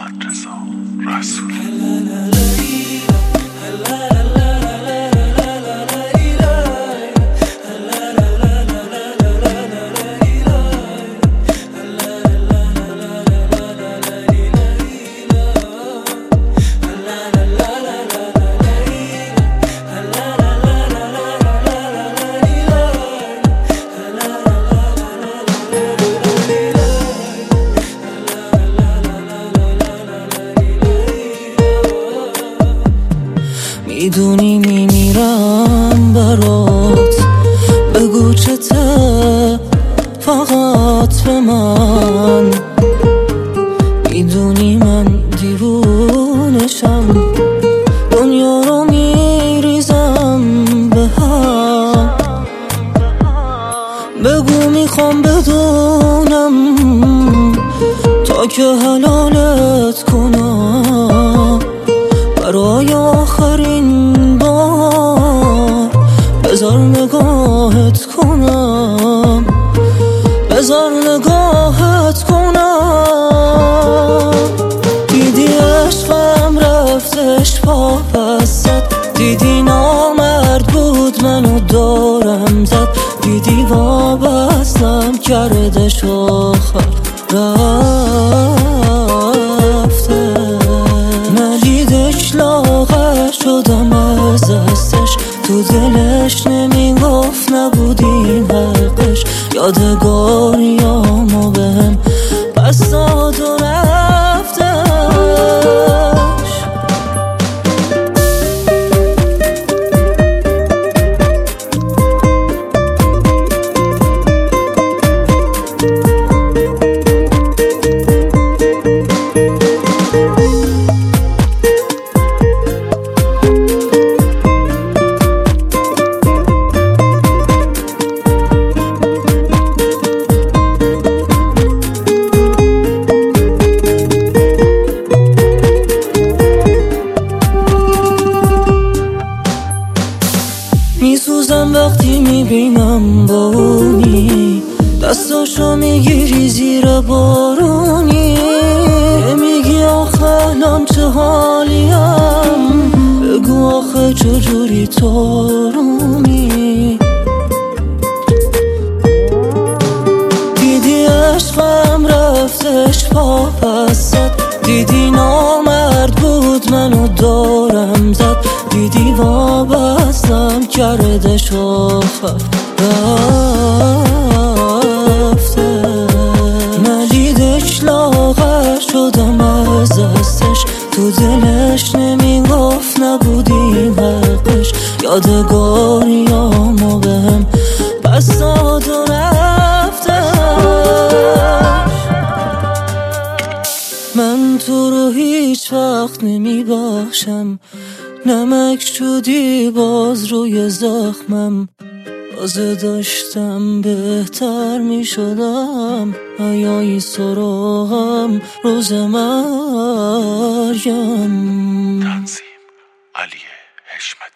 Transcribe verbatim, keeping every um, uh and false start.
محمد رضا رسول. میدونی میمیرم برات، بگو چته فقط به من. میدونی من دیوونشم، دنیا رو میریزم به هم. بگو میخوام بدونم تا که حلالت کنم، برای آخرین بار بذار نگاهت کنم، بذار نگاهت کنم. دیدی عشقم رفتش پا پست، دیدی نامرد بود منو دارم زد، دیدی وابستم کردش آخر رفته. ندیدش لاغر شدم از دستش، تو دلش نمیگفت نبودیم حقش. یادگاریامو بهم پس داد و رفتش. میسوزم وقتی میبینم بارونی، دستاشو میگیری زیر بارونی. میگی آخه الان چه حالیم، بگو آخه چجوری تارونی. دیدی عشقم رفتش پا پست، دیدی نامرد بود منو دارم زد، دیدی وابستم کردش آخر رفته. ندیدش لاغر شدم از دستش، تو دلش نمیگفت نبودیم حقش. یادگاریامو بهم پس داد و رفتش. من تو رو هیچ وقت نمیبخشم، نمک شدی باز روی زخمم. تازه داشتم بهتر میشدم، حیایی سراغم روز مرگم. تنظیم علی حشمتی.